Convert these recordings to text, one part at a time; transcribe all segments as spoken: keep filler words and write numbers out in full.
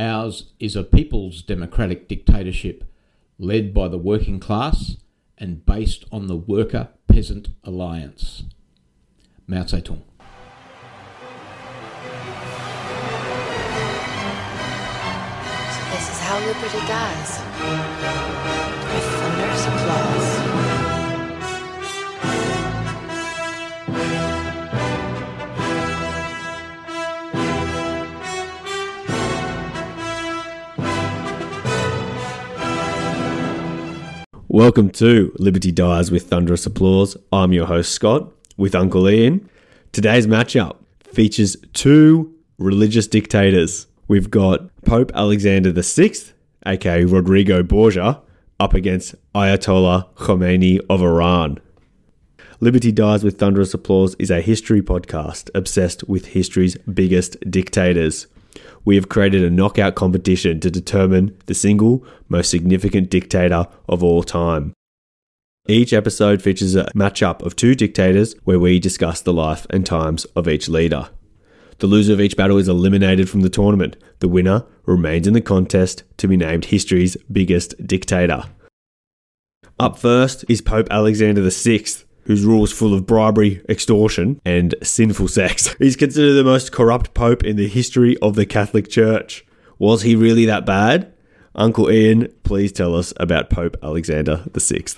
Ours is a people's democratic dictatorship led by the working class and based on the worker-peasant alliance. Mao Zedong. So this is how liberty dies. With thunderous applause. Welcome to Liberty Dies with Thunderous Applause. I'm your host, Scott, with Uncle Ian. Today's matchup features two religious dictators. We've got Pope Alexander the Sixth, aka Rodrigo Borgia, up against Ayatollah Khomeini of Iran. Liberty Dies with Thunderous Applause is a history podcast obsessed with history's biggest dictators. We have created a knockout competition to determine the single most significant dictator of all time. Each episode features a matchup of two dictators where we discuss the life and times of each leader. The loser of each battle is eliminated from the tournament. The winner remains in the contest to be named history's biggest dictator. Up first is Pope Alexander the Sixth, whose rule is full of bribery, extortion, and sinful sex. He's considered the most corrupt pope in the history of the Catholic Church. Was he really that bad? Uncle Ian, please tell us about Pope Alexander the Sixth.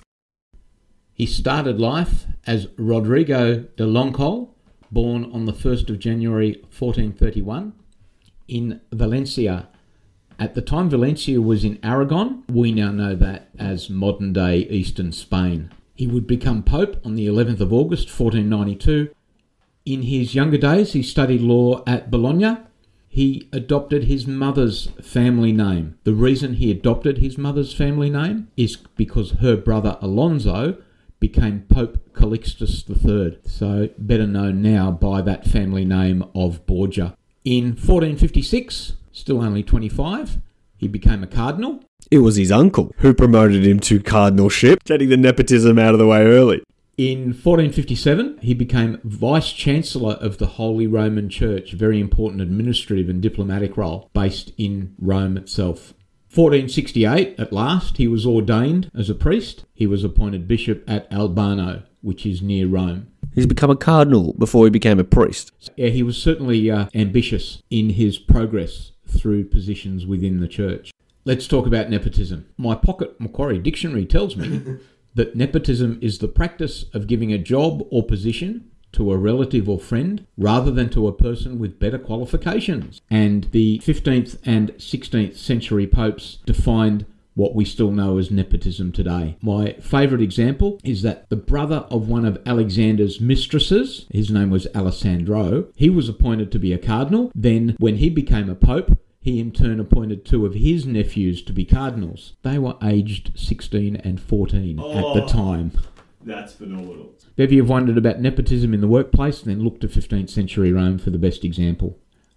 He started life as Rodrigo de Loncol, born on the first of January fourteen thirty-one in Valencia. At the time Valencia was in Aragon, we now know that as modern-day eastern Spain. He would become Pope on the eleventh of August fourteen ninety-two. In his younger days, he studied law at Bologna. He adopted his mother's family name. The reason he adopted his mother's family name is because her brother Alonso became Pope Calixtus the Third, so better known now by that family name of Borgia. In fourteen fifty-six, still only twenty-five, he became a cardinal. It was his uncle who promoted him to cardinalship, getting the nepotism out of the way early. In fourteen fifty-seven, he became Vice-Chancellor of the Holy Roman Church, a very important administrative and diplomatic role based in Rome itself. fourteen sixty-eight, at last, he was ordained as a priest. He was appointed bishop at Albano, which is near Rome. He's become a cardinal before he became a priest. Yeah, he was certainly uh, ambitious in his progress through positions within the church. Let's talk about nepotism. My pocket Macquarie dictionary tells me that nepotism is the practice of giving a job or position to a relative or friend rather than to a person with better qualifications. And the fifteenth and sixteenth century popes defined what we still know as nepotism today. My favourite example is that the brother of one of Alexander's mistresses, his name was Alessandro, he was appointed to be a cardinal. Then when he became a pope, he in turn appointed two of his nephews to be cardinals. They were aged sixteen and fourteen oh, at the time. That's phenomenal. If you've wondered about nepotism in the workplace, then look to fifteenth century Rome for the best example.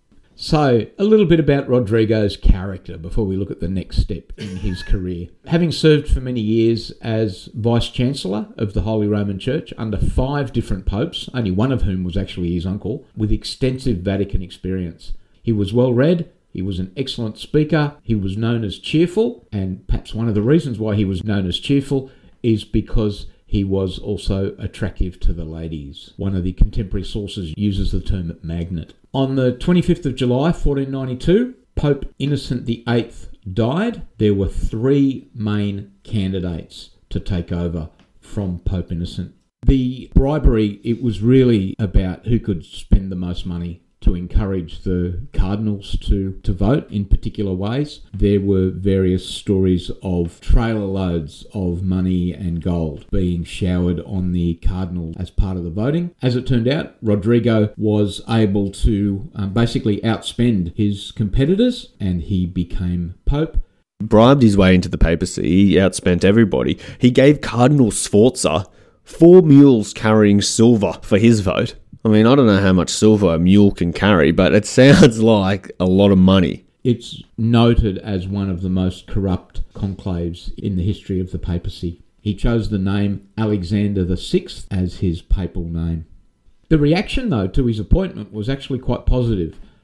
So, a little bit about Rodrigo's character before we look at the next step in his career. Having served for many years as Vice-Chancellor of the Holy Roman Church under five different popes, only one of whom was actually his uncle, with extensive Vatican experience. He was well read. He was an excellent speaker. He was known as cheerful, and perhaps one of the reasons why he was known as cheerful is because he was also attractive to the ladies. One of the contemporary sources uses the term magnet. On the twenty-fifth of July, fourteen ninety-two, Pope Innocent the Eighth died. There were three main candidates to take over from Pope Innocent. The bribery, it was really about who could spend the most money to encourage the cardinals to, to vote in particular ways. There were various stories of trailer loads of money and gold being showered on the cardinals as part of the voting. As it turned out, Rodrigo was able to um, basically outspend his competitors, and he became pope. Bribed his way into the papacy, he outspent everybody. He gave Cardinal Sforza four mules carrying silver for his vote. I mean, I don't know how much silver a mule can carry, but it sounds like a lot of money. It's noted as one of the most corrupt conclaves in the history of the papacy. He chose the name Alexander the Sixth as his papal name. The reaction, though, to his appointment was actually quite positive.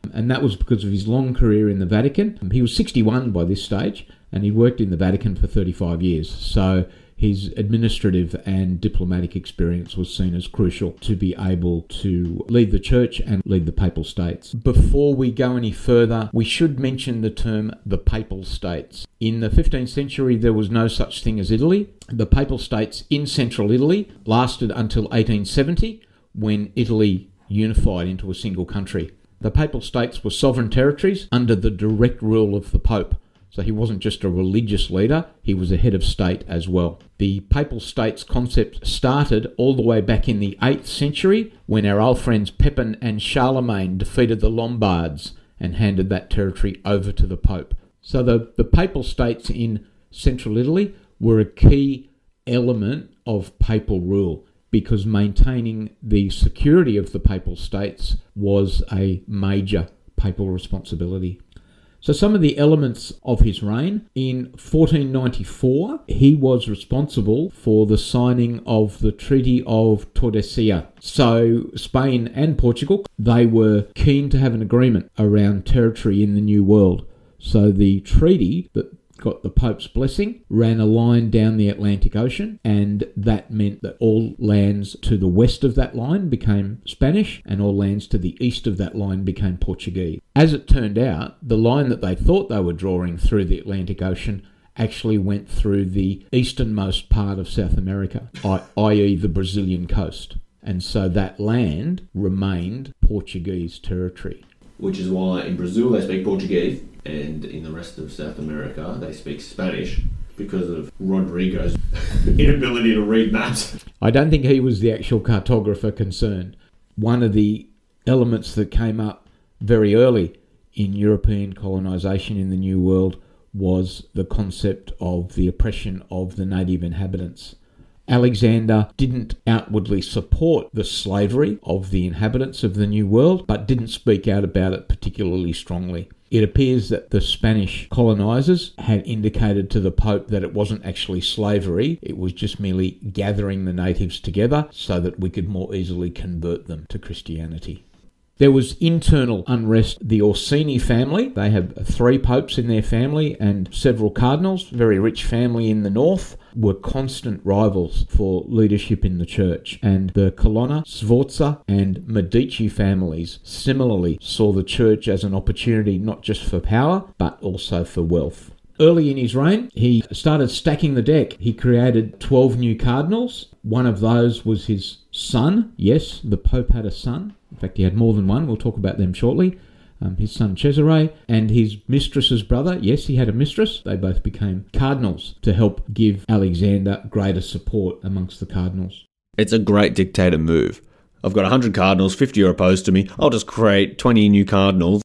And that was because of his long career in the Vatican. He was sixty-one by this stage, and he worked in the Vatican for thirty-five years. So his administrative and diplomatic experience was seen as crucial to be able to lead the church and lead the Papal States. Before we go any further, we should mention the term the Papal States. In the fifteenth century, there was no such thing as Italy. The Papal States in central Italy lasted until eighteen seventy, when Italy unified into a single country. The Papal States were sovereign territories under the direct rule of the Pope. So he wasn't just a religious leader, he was a head of state as well. The Papal States concept started all the way back in the eighth century when our old friends Pepin and Charlemagne defeated the Lombards and handed that territory over to the Pope. So the, the Papal States in central Italy were a key element of papal rule, because maintaining the security of the Papal States was a major papal responsibility. So some of the elements of his reign: in fourteen ninety-four, he was responsible for the signing of the Treaty of Tordesillas. So Spain and Portugal, they were keen to have an agreement around territory in the New World. So the treaty that got the Pope's blessing ran a line down the Atlantic Ocean, and that meant that all lands to the west of that line became Spanish and all lands to the east of that line became Portuguese. As it turned out, the line that they thought they were drawing through the Atlantic Ocean actually went through the easternmost part of South America, that is the Brazilian coast. And so that land remained Portuguese territory. Which is why in Brazil they speak Portuguese, and in the rest of South America they speak Spanish, because of Rodrigo's inability to read maps. I don't think he was the actual cartographer concerned. One of the elements that came up very early in European colonisation in the New World was the concept of the oppression of the native inhabitants. Alexander didn't outwardly support the slavery of the inhabitants of the New World, but didn't speak out about it particularly strongly. It appears that the Spanish colonisers had indicated to the Pope that it wasn't actually slavery, it was just merely gathering the natives together so that we could more easily convert them to Christianity. There was internal unrest. The Orsini family, they have three popes in their family and several cardinals, very rich family in the north, were constant rivals for leadership in the church. And the Colonna, Sforza and Medici families similarly saw the church as an opportunity not just for power, but also for wealth. Early in his reign, he started stacking the deck. He created twelve new cardinals. One of those was his son. Yes, the Pope had a son. In fact, he had more than one. We'll talk about them shortly. Um, his son Cesare and his mistress's brother. Yes, he had a mistress. They both became cardinals to help give Alexander greater support amongst the cardinals. It's a great dictator move. I've got one hundred cardinals, fifty are opposed to me. I'll just create twenty new cardinals.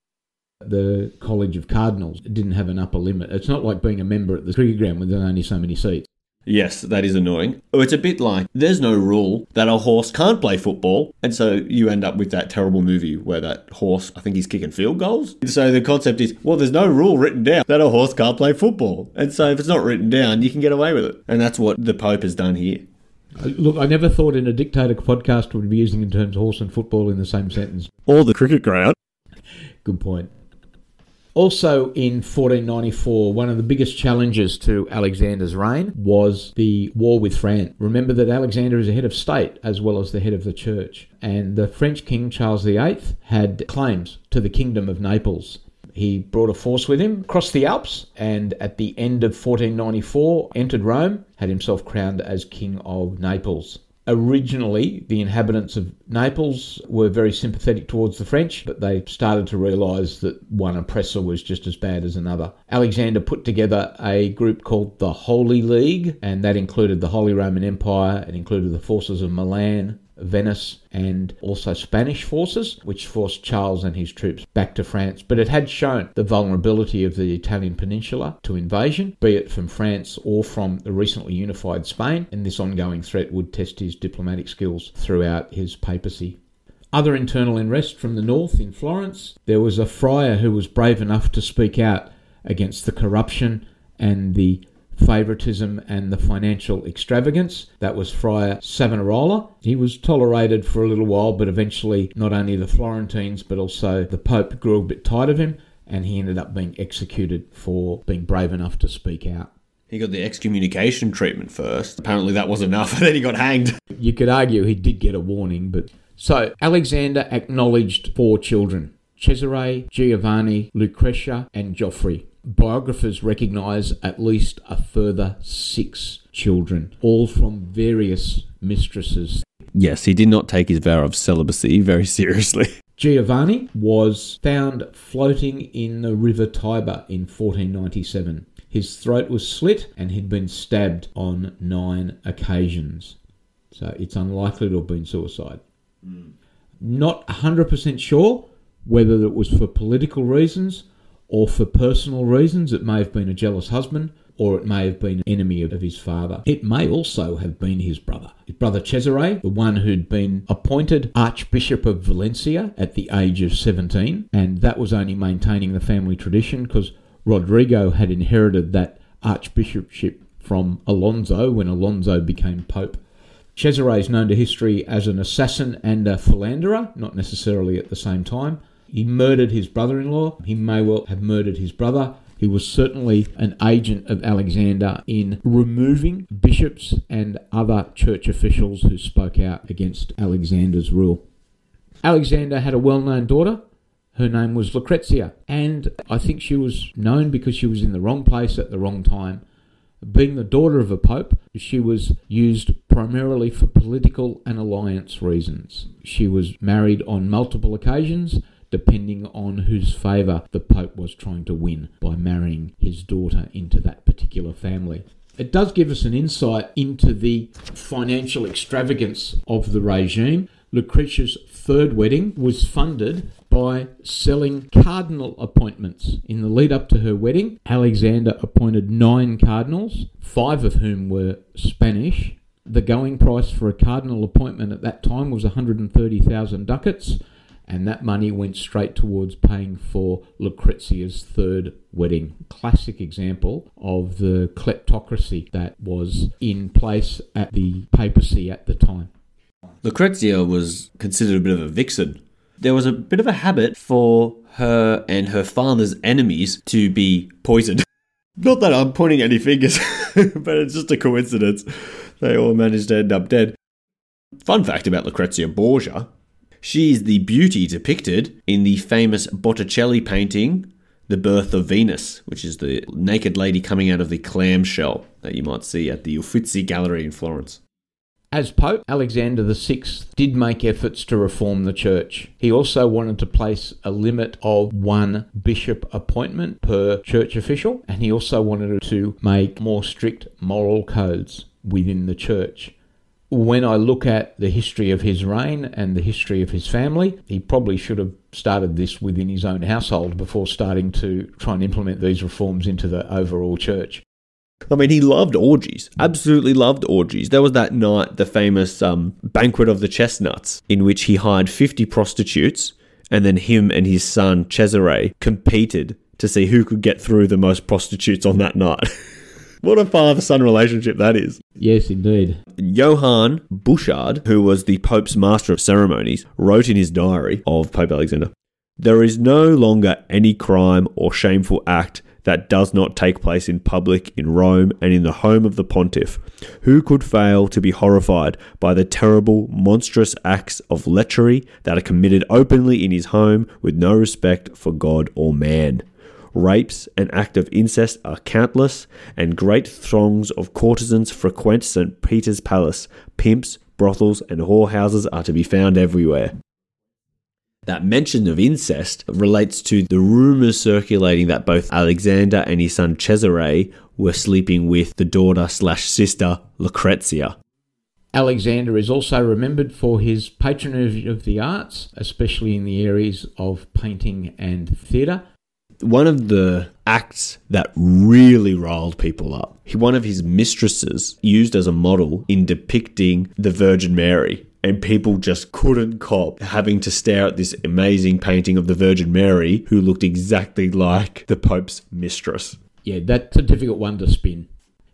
The College of Cardinals didn't have an upper limit. It's not like being a member at the cricket ground with only so many seats. Yes, that is annoying. Oh, it's a bit like there's no rule that a horse can't play football, and so you end up with that terrible movie where that horse, I think he's kicking field goals. So the concept is, well, there's no rule written down that a horse can't play football. And so if it's not written down, you can get away with it. And that's what the Pope has done here. Look, I never thought in a dictator podcast would be using in terms of horse and football in the same sentence. Or the cricket ground. Good point. Also in fourteen ninety-four, one of the biggest challenges to Alexander's reign was the war with France. Remember that Alexander is the head of state as well as the head of the church. And the French king, Charles the Eighth, had claims to the kingdom of Naples. He brought a force with him, crossed the Alps, and at the end of fourteen ninety-four entered Rome, had himself crowned as king of Naples. Originally, the inhabitants of Naples were very sympathetic towards the French, but they started to realise that one oppressor was just as bad as another. Alexander put together a group called the Holy League, and that included the Holy Roman Empire, it included the forces of Milan, Venice, and also Spanish forces, which forced Charles and his troops back to France. But it had shown the vulnerability of the Italian peninsula to invasion, be it from France or from the recently unified Spain, and this ongoing threat would test his diplomatic skills throughout his papacy. Other internal unrest from the north in Florence. There was a friar who was brave enough to speak out against the corruption and the favouritism and the financial extravagance. That was Friar Savonarola. He was tolerated for a little while, but eventually not only the Florentines but also the Pope grew a bit tired of him, and he ended up being executed for being brave enough to speak out. He got the excommunication treatment first. Apparently that was enough, and then he got hanged. You could argue he did get a warning, but... So, Alexander acknowledged four children: Cesare, Giovanni, Lucretia, and Geoffrey. Biographers recognise at least a further six children, all from various mistresses. Yes, he did not take his vow of celibacy very seriously. Giovanni was found floating in the River Tiber in fourteen ninety-seven. His throat was slit and he'd been stabbed on nine occasions. So it's unlikely to have been suicide. Mm. Not one hundred percent sure whether it was for political reasons or for personal reasons. It may have been a jealous husband, or it may have been an enemy of his father. It may also have been his brother. His brother Cesare, the one who'd been appointed Archbishop of Valencia at the age of seventeen, and that was only maintaining the family tradition because Rodrigo had inherited that archbishopship from Alonso when Alonso became pope. Cesare is known to history as an assassin and a philanderer, not necessarily at the same time. He murdered his brother-in-law. He may well have murdered his brother. He was certainly an agent of Alexander in removing bishops and other church officials who spoke out against Alexander's rule. Alexander had a well-known daughter. Her name was Lucretia, and I think she was known because she was in the wrong place at the wrong time. Being the daughter of a pope, she was used primarily for political and alliance reasons. She was married on multiple occasions, depending on whose favour the Pope was trying to win by marrying his daughter into that particular family. It does give us an insight into the financial extravagance of the regime. Lucretia's third wedding was funded by selling cardinal appointments. In the lead up to her wedding, Alexander appointed nine cardinals, five of whom were Spanish. The going price for a cardinal appointment at that time was one hundred thirty thousand ducats, and that money went straight towards paying for Lucretia's third wedding. Classic example of the kleptocracy that was in place at the papacy at the time. Lucretia was considered a bit of a vixen. There was a bit of a habit for her and her father's enemies to be poisoned. Not that I'm pointing any fingers, but it's just a coincidence. They all managed to end up dead. Fun fact about Lucrezia Borgia. She is the beauty depicted in the famous Botticelli painting, The Birth of Venus, which is the naked lady coming out of the clamshell that you might see at the Uffizi Gallery in Florence. As Pope, Alexander the Sixth did make efforts to reform the church. He also wanted to place a limit of one bishop appointment per church official, and he also wanted to make more strict moral codes within the church. When I look at the history of his reign and the history of his family, he probably should have started this within his own household before starting to try and implement these reforms into the overall church. I mean, he loved orgies, absolutely loved orgies. There was that night, the famous um, Banquet of the Chestnuts, in which he hired fifty prostitutes, and then him and his son, Cesare, competed to see who could get through the most prostitutes on that night. What a father-son relationship that is. Yes, indeed. Johann Bouchard, who was the Pope's master of ceremonies, wrote in his diary of Pope Alexander, "There is no longer any crime or shameful act that does not take place in public in Rome and in the home of the pontiff. Who could fail to be horrified by the terrible, monstrous acts of lechery that are committed openly in his home with no respect for God or man? Rapes and acts of incest are countless, and great throngs of courtesans frequent Saint Peter's Palace. Pimps, brothels, and whorehouses are to be found everywhere." That mention of incest relates to the rumours circulating that both Alexander and his son Cesare were sleeping with the daughter slash sister Lucretia. Alexander is also remembered for his patronage of the arts, especially in the areas of painting and theatre. One of the acts that really riled people up, one of his mistresses used as a model in depicting the Virgin Mary. And people just couldn't cop having to stare at this amazing painting of the Virgin Mary who looked exactly like the Pope's mistress. Yeah, that's a difficult one to spin.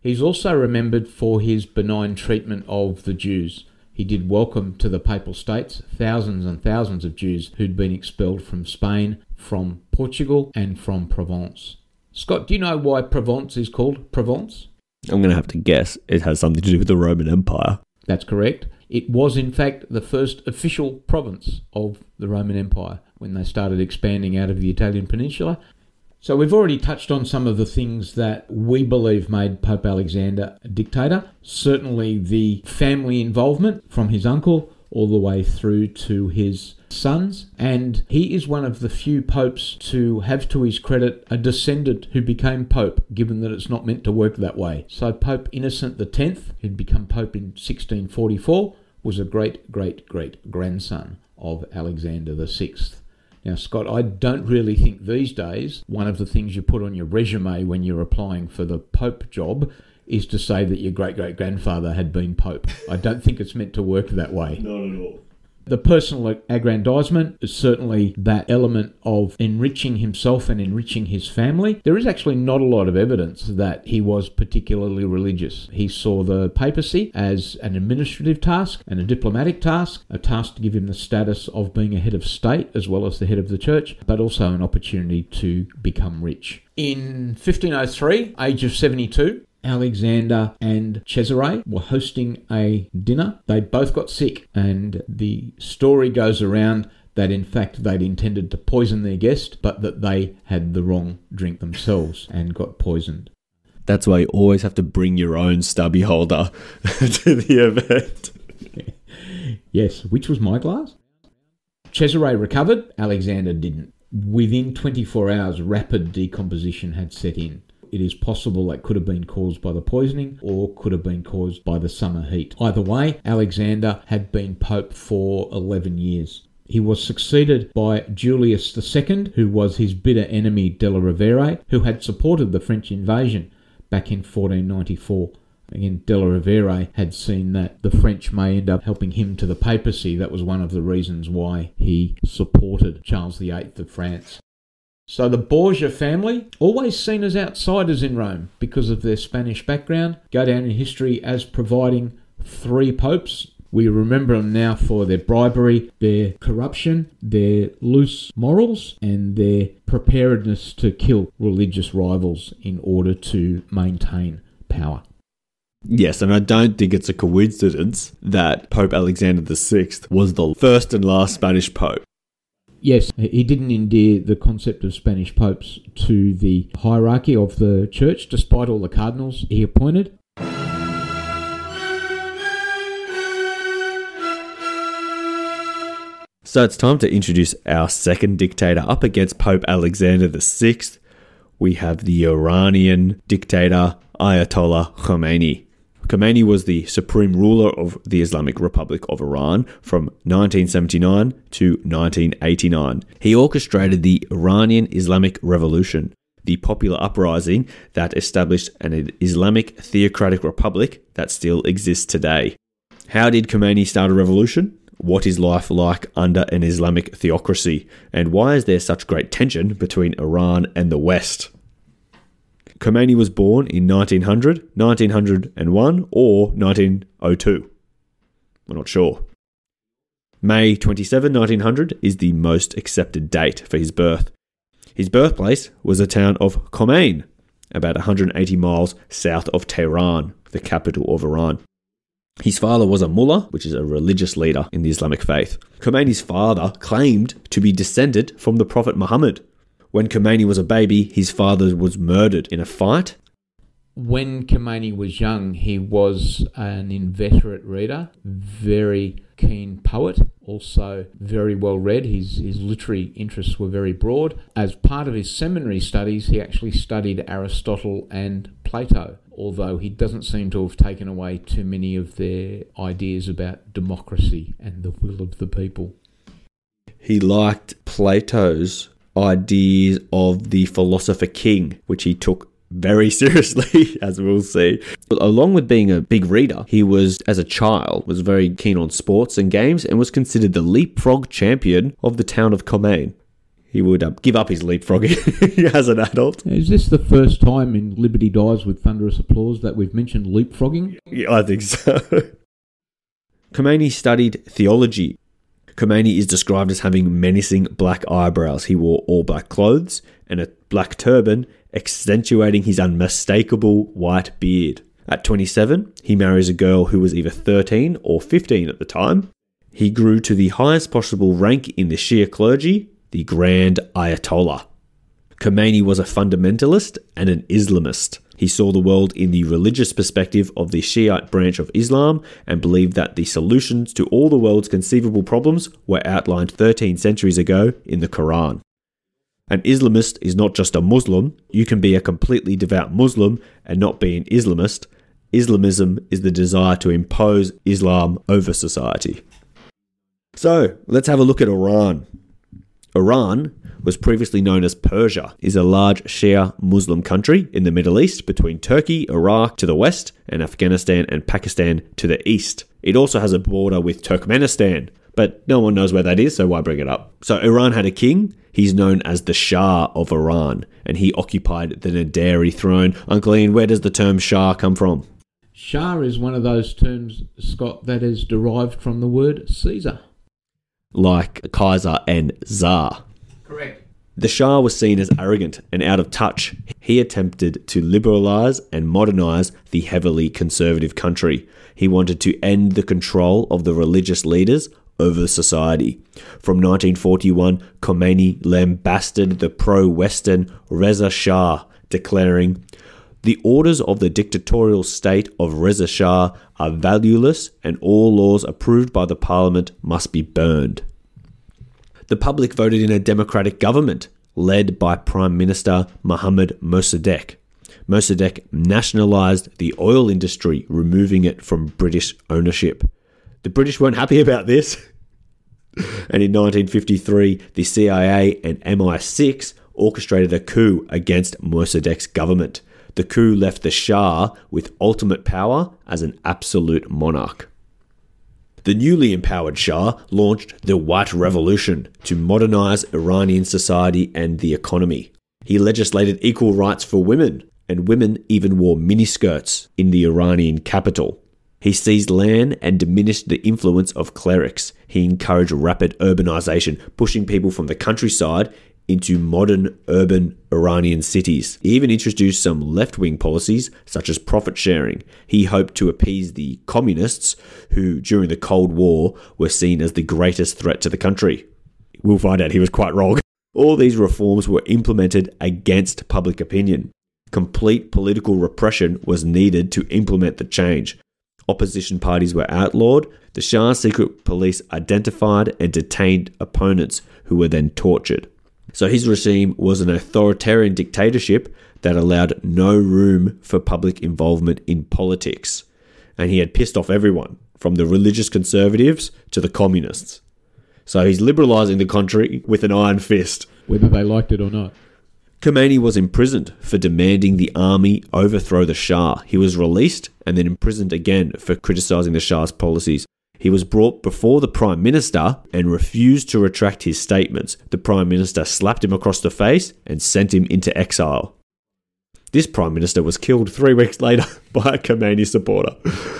He's also remembered for his benign treatment of the Jews. He did welcome to the Papal States thousands and thousands of Jews who'd been expelled from Spain, from Portugal, and from Provence. Scott, do you know why Provence is called Provence? I'm going to have to guess it has something to do with the Roman Empire. That's correct. It was, in fact, the first official province of the Roman Empire when they started expanding out of the Italian peninsula. So we've already touched on some of the things that we believe made Pope Alexander a dictator. Certainly the family involvement from his uncle all the way through to his sons. And he is one of the few popes to have to his credit a descendant who became pope, given that it's not meant to work that way. So Pope Innocent the tenth, who'd become pope in sixteen forty-four, was a great, great, great grandson of Alexander the sixth. Now, Scott, I don't really think these days one of the things you put on your resume when you're applying for the Pope job is to say that your great-great-grandfather had been Pope. I don't think it's meant to work that way. Not at all. The personal aggrandizement is certainly that element of enriching himself and enriching his family. There is actually not a lot of evidence that he was particularly religious. He saw the papacy as an administrative task and a diplomatic task, a task to give him the status of being a head of state as well as the head of the church, but also an opportunity to become rich. In fifteen oh three, age of seventy-two, Alexander and Cesare were hosting a dinner. They both got sick, and the story goes around that in fact they'd intended to poison their guest, but that they had the wrong drink themselves and got poisoned. That's why you always have to bring your own stubby holder to the event. Yes, which was my glass. Cesare recovered, Alexander didn't. Within twenty-four hours, rapid decomposition had set in. It is possible that could have been caused by the poisoning or could have been caused by the summer heat. Either way, Alexander had been pope for eleven years. He was succeeded by Julius the Second, who was his bitter enemy Della Rovere, who had supported the French invasion back in fourteen ninety-four. Again, Della Rovere had seen that the French may end up helping him to the papacy. That was one of the reasons why he supported Charles the Eighth of France. So the Borgia family, always seen as outsiders in Rome because of their Spanish background, go down in history as providing three popes. We remember them now for their bribery, their corruption, their loose morals, and their preparedness to kill religious rivals in order to maintain power. Yes, and I don't think it's a coincidence that Pope Alexander the Sixth was the first and last Spanish pope. Yes, he didn't endear the concept of Spanish popes to the hierarchy of the church, despite all the cardinals he appointed. So it's time to introduce our second dictator up against Pope Alexander the Sixth. We have the Iranian dictator Ayatollah Khomeini. Khomeini was the supreme ruler of the Islamic Republic of Iran from nineteen seventy-nine to nineteen eighty-nine. He orchestrated the Iranian Islamic Revolution, the popular uprising that established an Islamic theocratic republic that still exists today. How did Khomeini start a revolution? What is life like under an Islamic theocracy? And why is there such great tension between Iran and the West? Khomeini was born in nineteen hundred, nineteen oh one, or nineteen oh two. We're not sure. May twenty-seventh, nineteen hundred is the most accepted date for his birth. His birthplace was the town of Khomein, about one hundred eighty miles south of Tehran, the capital of Iran. His father was a mullah, which is a religious leader in the Islamic faith. Khomeini's father claimed to be descended from the Prophet Muhammad. When Khomeini was a baby, his father was murdered in a fight. When Khomeini was young, he was an inveterate reader, very keen poet, also very well read. His, his literary interests were very broad. As part of his seminary studies, he actually studied Aristotle and Plato, although he doesn't seem to have taken away too many of their ideas about democracy and the will of the people. He liked Plato's ideas of the philosopher king, which he took very seriously, as we'll see. But along with being a big reader, he was, as a child, was very keen on sports and games and was considered the leapfrog champion of the town of Khomein. he would uh, give up his leapfrogging as an adult. Is this the first time in Liberty Dies with Thunderous Applause that we've mentioned leapfrogging? Yeah, I think so. Khomeini studied theology. Khomeini is described as having menacing black eyebrows. He wore all black clothes and a black turban, accentuating his unmistakable white beard. At twenty-seven, he marries a girl who was either thirteen or fifteen at the time. He grew to the highest possible rank in the Shia clergy, the Grand Ayatollah. Khomeini was a fundamentalist and an Islamist. He saw the world in the religious perspective of the Shiite branch of Islam and believed that the solutions to all the world's conceivable problems were outlined thirteen centuries ago in the Quran. An Islamist is not just a Muslim. You can be a completely devout Muslim and not be an Islamist. Islamism is the desire to impose Islam over society. So, let's have a look at Iran. Iran was previously known as Persia, is a large Shia Muslim country in the Middle East between Turkey, Iraq to the west, and Afghanistan and Pakistan to the east. It also has a border with Turkmenistan, but no one knows where that is, so why bring it up? So Iran had a king. He's known as the Shah of Iran, and he occupied the Nadari throne. Uncle Ian, where does the term Shah come from? Shah is one of those terms, Scott, that is derived from the word Caesar. Like Kaiser and Tsar. Correct. The Shah was seen as arrogant and out of touch. He attempted to liberalise and modernise the heavily conservative country. He wanted to end the control of the religious leaders over society. From nineteen forty-one, Khomeini lambasted the pro-Western Reza Shah, declaring, "The orders of the dictatorial state of Reza Shah are valueless and all laws approved by the parliament must be burned." The public voted in a democratic government led by Prime Minister Mohammad Mossadegh. Mossadegh nationalised the oil industry, removing it from British ownership. The British weren't happy about this. And in nineteen fifty-three, the C I A and M I six orchestrated a coup against Mossadegh's government. The coup left the Shah with ultimate power as an absolute monarch. The newly empowered Shah launched the White Revolution to modernise Iranian society and the economy. He legislated equal rights for women, and women even wore miniskirts in the Iranian capital. He seized land and diminished the influence of clerics. He encouraged rapid urbanisation, pushing people from the countryside into modern urban Iranian cities. He even introduced some left-wing policies such as profit sharing. He hoped to appease the communists who, during the Cold War, were seen as the greatest threat to the country. We'll find out he was quite wrong. All these reforms were implemented against public opinion. Complete political repression was needed to implement the change. Opposition parties were outlawed. The Shah's secret police identified and detained opponents who were then tortured. So his regime was an authoritarian dictatorship that allowed no room for public involvement in politics. And he had pissed off everyone, from the religious conservatives to the communists. So he's liberalising the country with an iron fist. Whether they liked it or not. Khomeini was imprisoned for demanding the army overthrow the Shah. He was released and then imprisoned again for criticising the Shah's policies. He was brought before the Prime Minister and refused to retract his statements. The Prime Minister slapped him across the face and sent him into exile. This Prime Minister was killed three weeks later by a Khomeini supporter.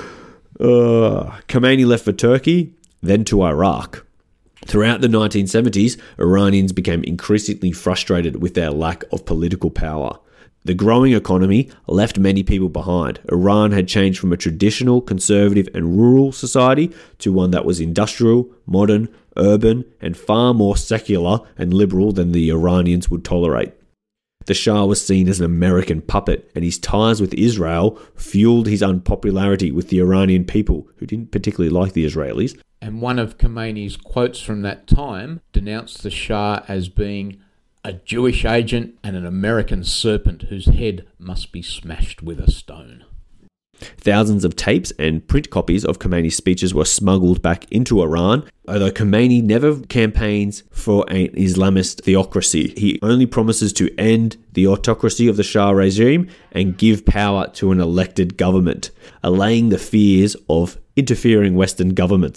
Uh, Khomeini left for Turkey, then to Iraq. Throughout the nineteen seventies, Iranians became increasingly frustrated with their lack of political power. The growing economy left many people behind. Iran had changed from a traditional, conservative and rural society to one that was industrial, modern, urban, and far more secular and liberal than the Iranians would tolerate. The Shah was seen as an American puppet, and his ties with Israel fueled his unpopularity with the Iranian people, who didn't particularly like the Israelis. And one of Khomeini's quotes from that time denounced the Shah as being a Jewish agent and an American serpent whose head must be smashed with a stone. Thousands of tapes and print copies of Khomeini's speeches were smuggled back into Iran, although Khomeini never campaigns for an Islamist theocracy. He only promises to end the autocracy of the Shah regime and give power to an elected government, allaying the fears of interfering Western governments.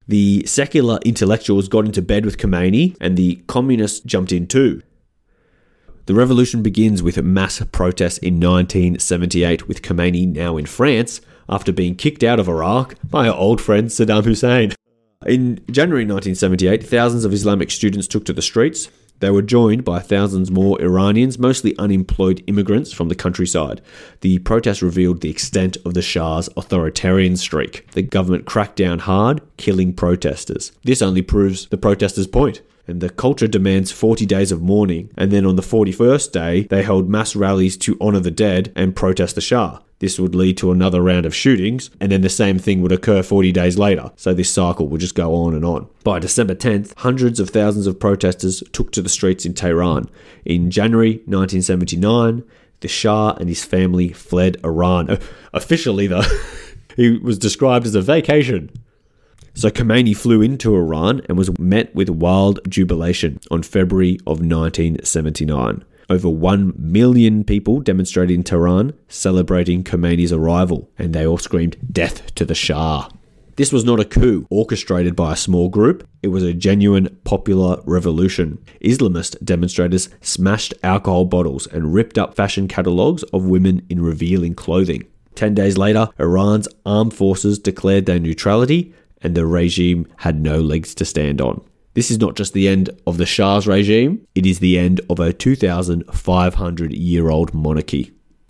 The secular intellectuals got into bed with Khomeini, and the communists jumped in too. The revolution begins with mass protests in nineteen seventy-eight, with Khomeini now in France after being kicked out of Iraq by our old friend Saddam Hussein. In January nineteen seventy-eight, thousands of Islamic students took to the streets. They were joined by thousands more Iranians, mostly unemployed immigrants from the countryside. The protests revealed the extent of the Shah's authoritarian streak. The government cracked down hard, killing protesters. This only proves the protesters' point. And the culture demands forty days of mourning, and then on the forty-first day, they held mass rallies to honour the dead and protest the Shah. This would lead to another round of shootings, and then the same thing would occur forty days later. So this cycle would just go on and on. By December tenth, hundreds of thousands of protesters took to the streets in Tehran. In January nineteen seventy-nine, the Shah and his family fled Iran. Uh, officially, though, he was described as a vacation. So Khomeini flew into Iran and was met with wild jubilation on February of nineteen seventy-nine. Over one million people demonstrated in Tehran celebrating Khomeini's arrival, and they all screamed, "Death to the Shah." This was not a coup orchestrated by a small group. It was a genuine popular revolution. Islamist demonstrators smashed alcohol bottles and ripped up fashion catalogues of women in revealing clothing. Ten days later, Iran's armed forces declared their neutrality, and the regime had no legs to stand on. This is not just the end of the Shah's regime, it is the end of a two thousand five hundred year old monarchy.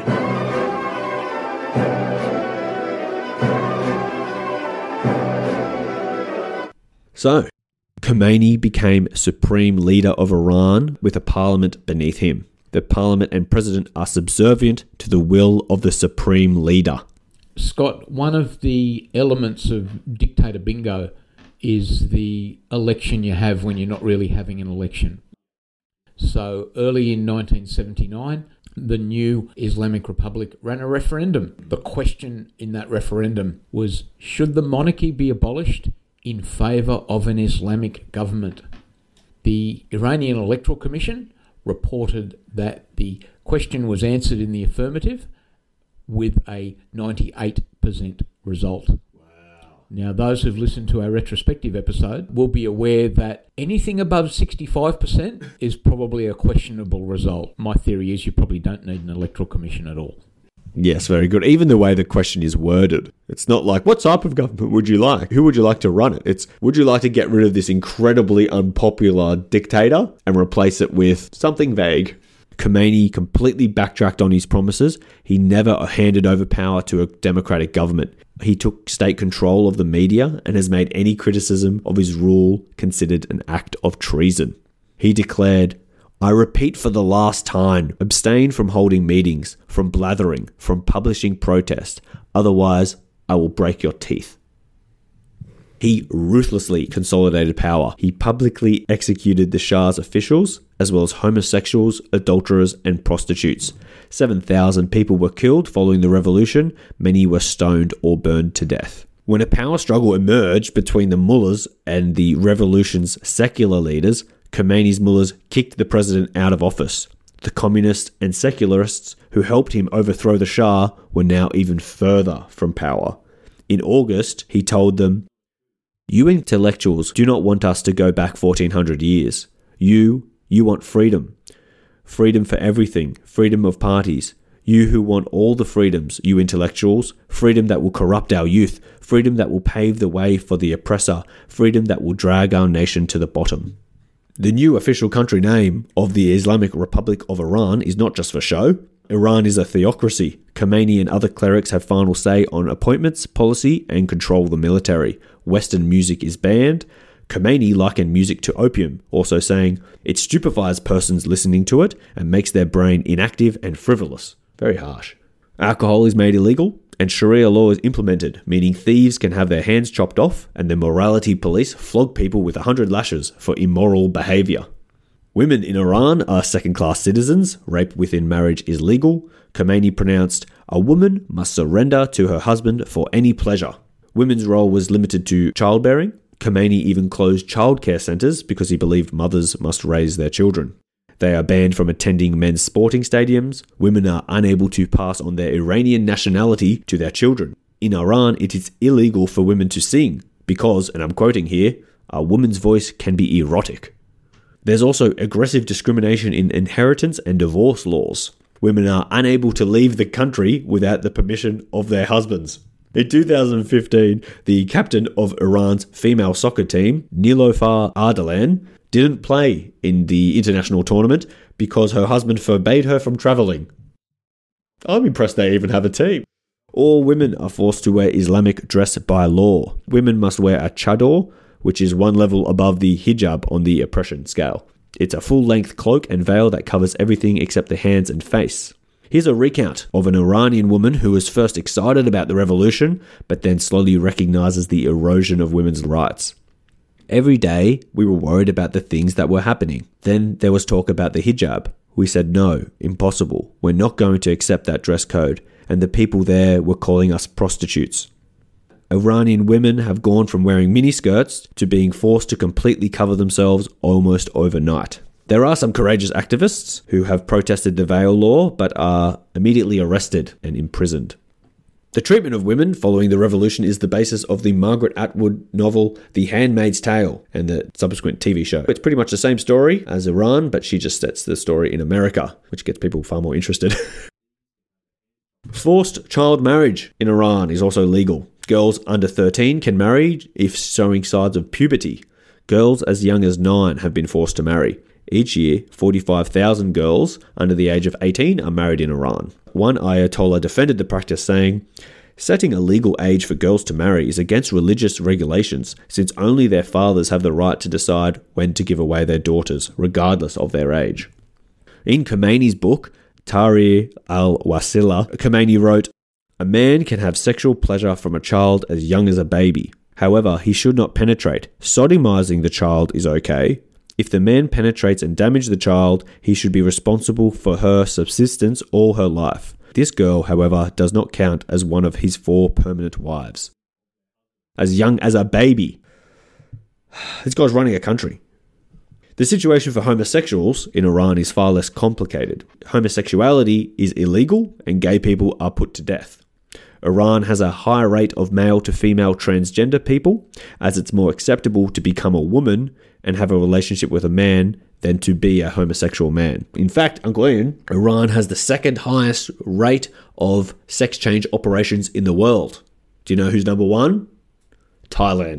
So, Khomeini became supreme leader of Iran with a parliament beneath him. The parliament and president are subservient to the will of the supreme leader. Scott, one of the elements of dictator bingo is the election you have when you're not really having an election. So early in nineteen seventy-nine, the new Islamic Republic ran a referendum. The question in that referendum was, should the monarchy be abolished in favour of an Islamic government? The Iranian Electoral Commission reported that the question was answered in the affirmative with a ninety-eight percent result. Now, those who've listened to our retrospective episode will be aware that anything above sixty-five percent is probably a questionable result. My theory is you probably don't need an electoral commission at all. Yes, very good. Even the way the question is worded. It's not like, what type of government would you like? Who would you like to run it? It's, would you like to get rid of this incredibly unpopular dictator and replace it with something vague? Khomeini completely backtracked on his promises. He never handed over power to a democratic government. He took state control of the media and has made any criticism of his rule considered an act of treason. He declared, "I repeat for the last time, abstain from holding meetings, from blathering, from publishing protest. Otherwise, I will break your teeth." He ruthlessly consolidated power. He publicly executed the Shah's officials, as well as homosexuals, adulterers, and prostitutes. seven thousand people were killed following the revolution. Many were stoned or burned to death. When a power struggle emerged between the mullahs and the revolution's secular leaders, Khomeini's mullahs kicked the president out of office. The communists and secularists who helped him overthrow the Shah were now even further from power. In August, he told them, "You intellectuals do not want us to go back fourteen hundred years. You, you want freedom. Freedom for everything, freedom of parties. You who want all the freedoms, you intellectuals, freedom that will corrupt our youth, freedom that will pave the way for the oppressor, freedom that will drag our nation to the bottom." The new official country name of the Islamic Republic of Iran is not just for show. Iran is a theocracy. Khomeini and other clerics have final say on appointments, policy, and control the military. Western music is banned. Khomeini likened music to opium, also saying, "It stupefies persons listening to it and makes their brain inactive and frivolous." Very harsh. Alcohol is made illegal, and Sharia law is implemented, meaning thieves can have their hands chopped off, and the morality police flog people with a hundred lashes for immoral behaviour. Women in Iran are second-class citizens. Rape within marriage is legal. Khomeini pronounced, "A woman must surrender to her husband for any pleasure." Women's role was limited to childbearing. Khomeini even closed childcare centres because he believed mothers must raise their children. They are banned from attending men's sporting stadiums. Women are unable to pass on their Iranian nationality to their children. In Iran, it is illegal for women to sing, because, and I'm quoting here, a woman's voice can be erotic. There's also aggressive discrimination in inheritance and divorce laws. Women are unable to leave the country without the permission of their husbands. In two thousand fifteen, the captain of Iran's female soccer team, Niloufar Ardalan, didn't play in the international tournament because her husband forbade her from travelling. I'm impressed they even have a team. All women are forced to wear Islamic dress by law. Women must wear a chador, which is one level above the hijab on the oppression scale. It's a full-length cloak and veil that covers everything except the hands and face. Here's a recount of an Iranian woman who was first excited about the revolution, but then slowly recognizes the erosion of women's rights. Every day, we were worried about the things that were happening. Then there was talk about the hijab. We said, no, impossible. We're not going to accept that dress code. And the people there were calling us prostitutes. Iranian women have gone from wearing miniskirts to being forced to completely cover themselves almost overnight. There are some courageous activists who have protested the veil law but are immediately arrested and imprisoned. The treatment of women following the revolution is the basis of the Margaret Atwood novel The Handmaid's Tale and the subsequent T V show. It's pretty much the same story as Iran, but she just sets the story in America, which gets people far more interested. Forced child marriage in Iran is also legal. Girls under thirteen can marry if showing signs of puberty. Girls as young as nine have been forced to marry. Each year, forty-five thousand girls under the age of eighteen are married in Iran. One Ayatollah defended the practice, saying, "Setting a legal age for girls to marry is against religious regulations, since only their fathers have the right to decide when to give away their daughters, regardless of their age." In Khomeini's book, Tahrir al-Wasila, Khomeini wrote, "A man can have sexual pleasure from a child as young as a baby. However, he should not penetrate. Sodomizing the child is okay. If the man penetrates and damages the child, he should be responsible for her subsistence all her life. This girl, however, does not count as one of his four permanent wives." As young as a baby. This guy's running a country. The situation for homosexuals in Iran is far less complicated. Homosexuality is illegal and gay people are put to death. Iran has a high rate of male to female transgender people, as it's more acceptable to become a woman and have a relationship with a man than to be a homosexual man. In fact, Uncle Ian, Iran has the second highest rate of sex change operations in the world. Do you know who's number one? Thailand.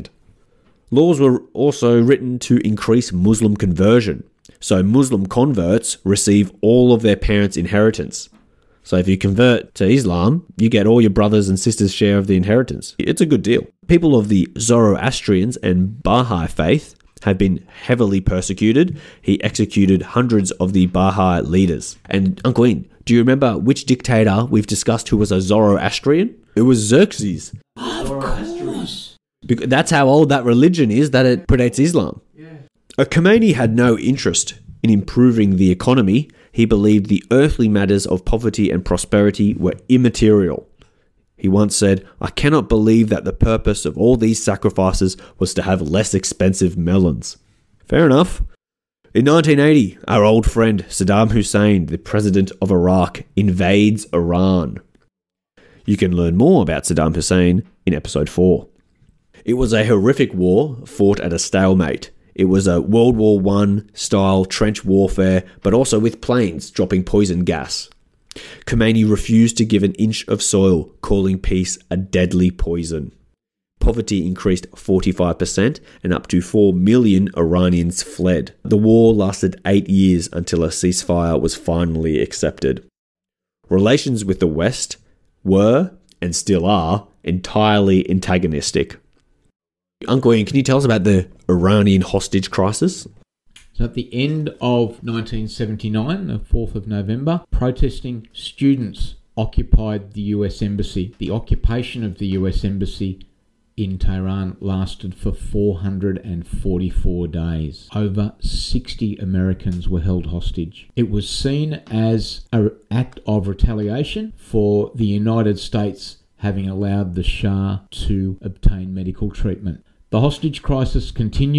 Laws were also written to increase Muslim conversion. So Muslim converts receive all of their parents' inheritance. So if you convert to Islam, you get all your brothers and sisters' share of the inheritance. It's a good deal. People of the Zoroastrians and Baha'i faith have been heavily persecuted. He executed hundreds of the Baha'i leaders. And Uncle Ian, do you remember which dictator we've discussed who was a Zoroastrian? It was Xerxes. Of course. Because that's how old that religion is, that it predates Islam. Yeah. Khomeini had no interest in improving the economy. He believed the earthly matters of poverty and prosperity were immaterial. He once said, "I cannot believe that the purpose of all these sacrifices was to have less expensive melons." Fair enough. In nineteen eighty, our old friend Saddam Hussein, the president of Iraq, invades Iran. You can learn more about Saddam Hussein in episode four. It was a horrific war fought at a stalemate. It was a World War One style trench warfare, but also with planes dropping poison gas. Khomeini refused to give an inch of soil, calling peace a deadly poison. Poverty increased forty-five percent and up to four million Iranians fled. The war lasted eight years until a ceasefire was finally accepted. Relations with the West were, and still are, entirely antagonistic. Uncle Ian, can you tell us about the Iranian hostage crisis? So at the end of nineteen seventy-nine, the fourth of November, protesting students occupied the U S Embassy. The occupation of the U S Embassy in Tehran lasted for four hundred forty-four days. Over sixty Americans were held hostage. It was seen as an act of retaliation for the United States having allowed the Shah to obtain medical treatment. The hostage crisis continued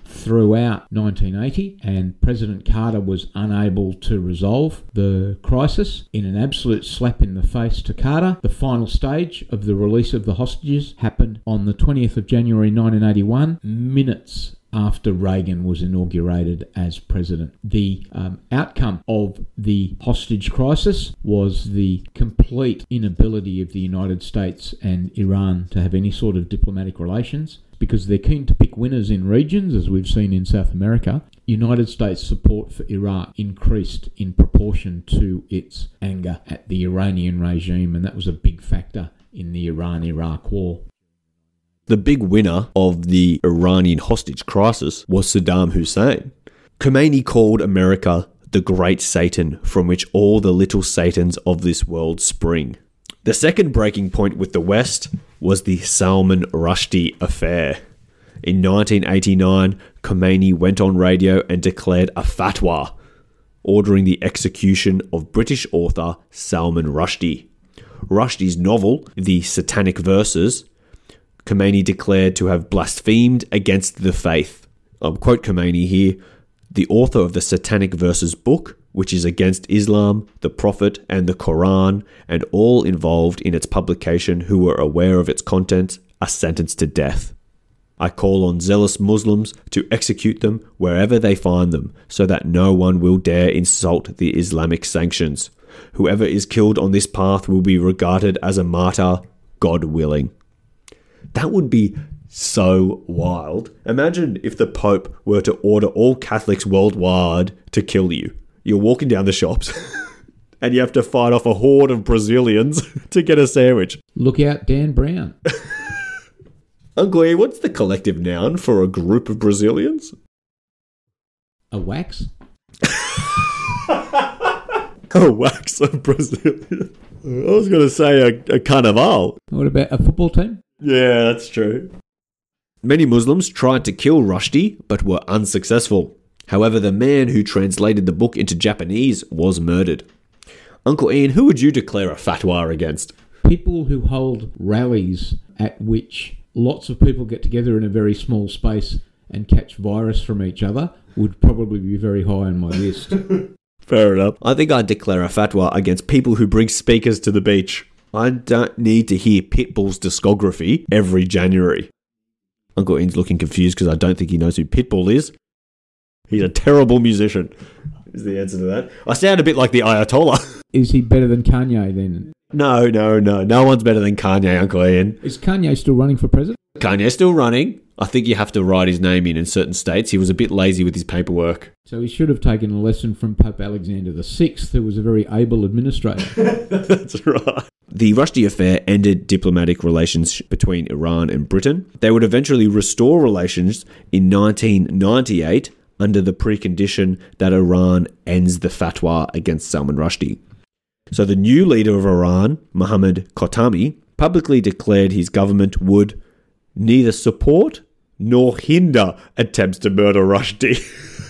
throughout nineteen eighty, and President Carter was unable to resolve the crisis. In an absolute slap in the face to Carter, the final stage of the release of the hostages happened on the twentieth of January nineteen eighty-one, minutes after Reagan was inaugurated as president. The um, outcome of the hostage crisis was the complete inability of the United States and Iran to have any sort of diplomatic relations, because they're keen to pick winners in regions, as we've seen in South America. United States support for Iraq increased in proportion to its anger at the Iranian regime, and that was a big factor in the Iran-Iraq war. The big winner of the Iranian hostage crisis was Saddam Hussein. Khomeini called America the great Satan from which all the little Satans of this world spring. The second breaking point with the West was the Salman Rushdie affair. In nineteen eighty-nine, Khomeini went on radio and declared a fatwa, ordering the execution of British author Salman Rushdie. Rushdie's novel, The Satanic Verses, Khomeini declared to have blasphemed against the faith. I'll quote Khomeini here: "The author of the Satanic Verses book, which is against Islam, the Prophet, and the Quran, and all involved in its publication who were aware of its contents, are sentenced to death. I call on zealous Muslims to execute them wherever they find them, so that no one will dare insult the Islamic sanctions. Whoever is killed on this path will be regarded as a martyr, God willing." That would be so wild. Imagine if the Pope were to order all Catholics worldwide to kill you. You're walking down the shops and you have to fight off a horde of Brazilians to get a sandwich. Look out, Dan Brown. Uncle E, what's the collective noun for a group of Brazilians? A wax? A wax of Brazilians. I was going to say a, a carnival. What about a football team? Yeah, that's true. Many Muslims tried to kill Rushdie, but were unsuccessful. However, the man who translated the book into Japanese was murdered. Uncle Ian, who would you declare a fatwa against? People who hold rallies at which lots of people get together in a very small space and catch virus from each other would probably be very high on my list. Fair enough. I think I'd declare a fatwa against people who bring speakers to the beach. I don't need to hear Pitbull's discography every January. Uncle Ian's looking confused because I don't think he knows who Pitbull is. He's a terrible musician, is the answer to that. I sound a bit like the Ayatollah. Is he better than Kanye then? No, no, no. No one's better than Kanye, Uncle Ian. Is Kanye still running for president? Kanye's still running. I think you have to write his name in in certain states. He was a bit lazy with his paperwork. So he should have taken a lesson from Pope Alexander the Sixth, who was a very able administrator. That's right. The Rushdie affair ended diplomatic relations between Iran and Britain. They would eventually restore relations in nineteen ninety-eight under the precondition that Iran ends the fatwa against Salman Rushdie. So the new leader of Iran, Mohammad Khatami, publicly declared his government would neither support nor hinder attempts to murder Rushdie.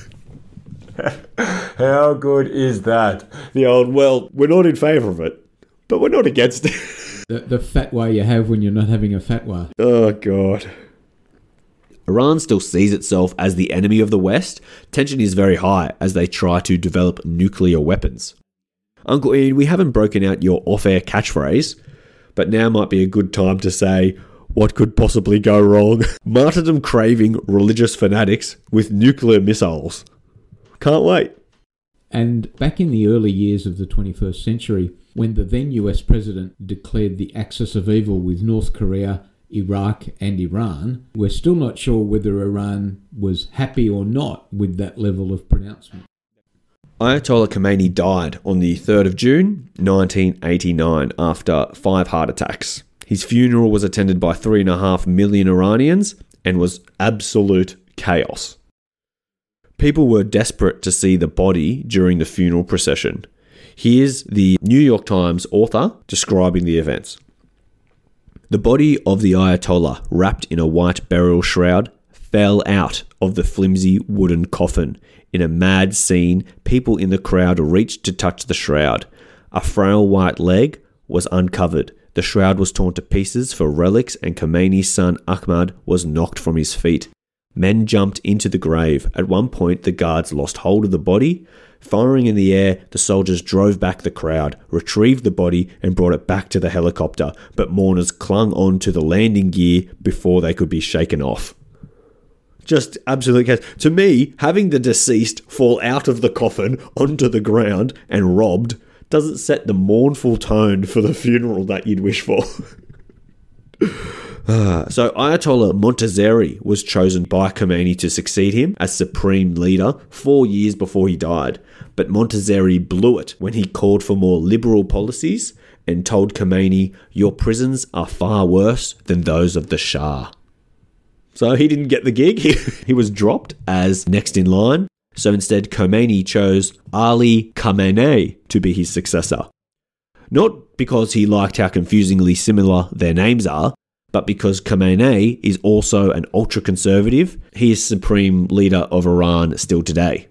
How good is that? The old, well, we're not in favour of it, but we're not against it. The, the fatwa you have when you're not having a fatwa. Oh, God. Iran still sees itself as the enemy of the West. Tension is very high as they try to develop nuclear weapons. Uncle Ian, we haven't broken out your off-air catchphrase, but now might be a good time to say, what could possibly go wrong? Martyrdom-craving religious fanatics with nuclear missiles. Can't wait. And back in the early years of the twenty-first century, when the then U S president declared the axis of evil with North Korea, Iraq and Iran, we're still not sure whether Iran was happy or not with that level of pronouncement. Ayatollah Khomeini died on the third of June nineteen eighty-nine after five heart attacks. His funeral was attended by three and a half million Iranians and was absolute chaos. People were desperate to see the body during the funeral procession. Here's the New York Times author describing the events. The body of the Ayatollah, wrapped in a white burial shroud, fell out of the flimsy wooden coffin. In a mad scene, people in the crowd reached to touch the shroud. A frail white leg was uncovered. The shroud was torn to pieces for relics, and Khomeini's son Ahmad was knocked from his feet. Men jumped into the grave. At one point, the guards lost hold of the body. Firing in the air, the soldiers drove back the crowd, retrieved the body, and brought it back to the helicopter, but mourners clung on to the landing gear before they could be shaken off. Just absolute chaos. To me, having the deceased fall out of the coffin onto the ground and robbed doesn't set the mournful tone for the funeral that you'd wish for. uh, so Ayatollah Montazeri was chosen by Khomeini to succeed him as supreme leader four years before he died. But Montazeri blew it when he called for more liberal policies and told Khomeini, "Your prisons are far worse than those of the Shah." So he didn't get the gig. He, he was dropped as next in line. So instead, Khomeini chose Ali Khamenei to be his successor. Not because he liked how confusingly similar their names are, but because Khamenei is also an ultra-conservative. He is supreme leader of Iran still today.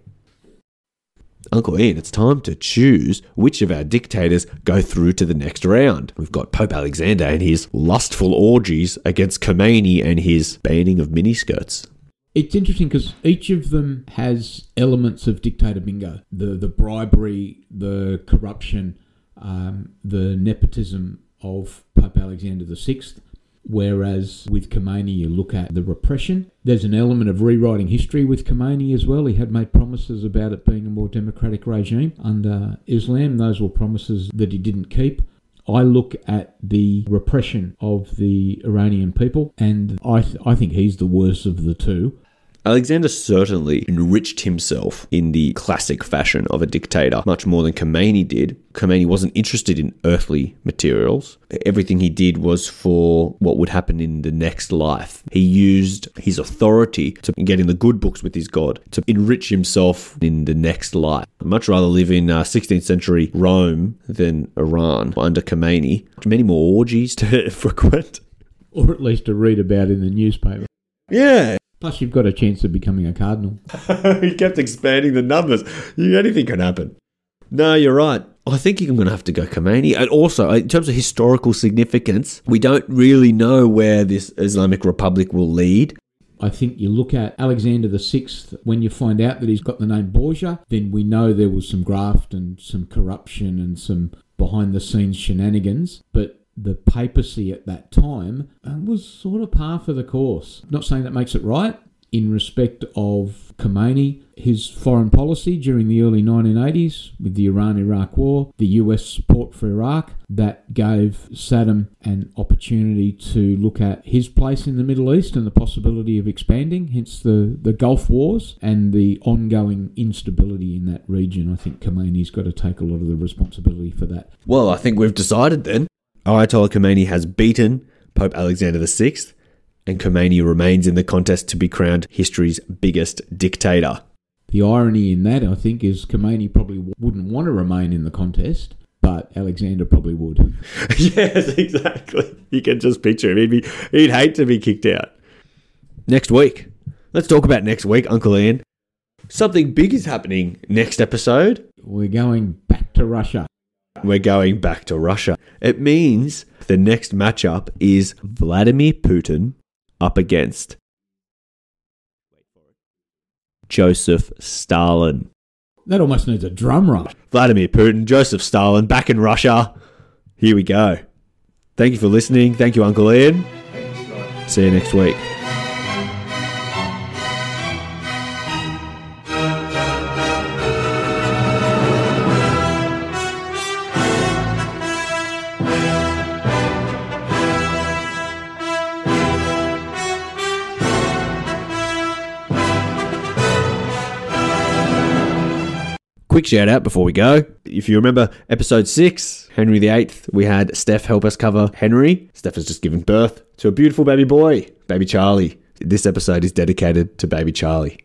Uncle Ian, it's time to choose which of our dictators go through to the next round. We've got Pope Alexander and his lustful orgies against Khomeini and his banning of miniskirts. It's interesting because each of them has elements of dictator bingo. The the bribery, the corruption, um, the nepotism of Pope Alexander the Sixth. Whereas with Khomeini, you look at the repression. There's an element of rewriting history with Khomeini as well. He had made promises about it being a more democratic regime under Islam. Those were promises that he didn't keep. I look at the repression of the Iranian people, and I th- I think he's the worst of the two. Alexander certainly enriched himself in the classic fashion of a dictator, much more than Khomeini did. Khomeini wasn't interested in earthly materials. Everything he did was for what would happen in the next life. He used his authority to get in the good books with his God, to enrich himself in the next life. I'd much rather live in uh, sixteenth century Rome than Iran under Khomeini. Many more orgies to frequent. Or at least to read about in the newspaper. Yeah. Plus, you've got a chance of becoming a cardinal. He kept expanding the numbers. Anything can happen. No, you're right. I think I'm going to have to go Khomeini. And also, in terms of historical significance, we don't really know where this Islamic Republic will lead. I think you look at Alexander the Sixth, when you find out that he's got the name Borgia, then we know there was some graft and some corruption and some behind-the-scenes shenanigans. But the papacy at that time was sort of par for the course. Not saying that makes it right. In respect of Khomeini, his foreign policy during the early nineteen eighties with the Iran-Iraq war, the U S support for Iraq, that gave Saddam an opportunity to look at his place in the Middle East and the possibility of expanding, hence the, the Gulf Wars and the ongoing instability in that region. I think Khomeini's got to take a lot of the responsibility for that. Well, I think we've decided then. Ayatollah Khomeini has beaten Pope Alexander the Sixth, and Khomeini remains in the contest to be crowned history's biggest dictator. The irony in that, I think, is Khomeini probably wouldn't want to remain in the contest, but Alexander probably would. Yes, exactly. You can just picture him. He'd, be, he'd hate to be kicked out. Next week. Let's talk about next week, Uncle Ian. Something big is happening next episode. We're going back to Russia. We're going back to Russia. It means the next matchup is Vladimir Putin up against Joseph Stalin. That almost needs a drum roll. Vladimir Putin, Joseph Stalin, back in Russia. Here we go. Thank you for listening. Thank you, Uncle Ian. See you next week. Quick shout out before we go. If you remember episode six, Henry the Eighth, we had Steph help us cover Henry. Steph has just given birth to a beautiful baby boy, baby Charlie. This episode is dedicated to baby Charlie.